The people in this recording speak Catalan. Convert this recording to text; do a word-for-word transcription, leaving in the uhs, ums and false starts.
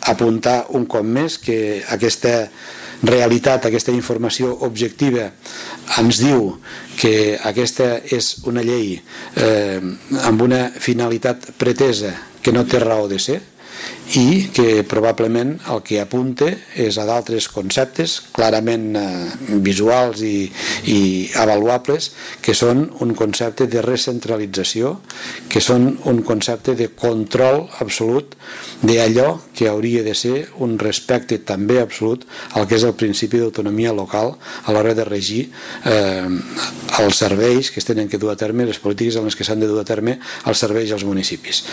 apuntar un cop més que aquesta realitat, aquesta informació objectiva ens diu que aquesta és una llei eh, amb una finalitat pretesa que no té raó de ser i que probablement el que apunta és a d'altres conceptes clarament eh, visuals i, i avaluables, que són un concepte de recentralització, que són un concepte de control absolut d'allò que hauria de ser un respecte també absolut al que és el principi d'autonomia local a l'hora de regir eh, els serveis que es tenen que dur a terme, les polítiques en les que s'han de dur a terme els serveis als municipis.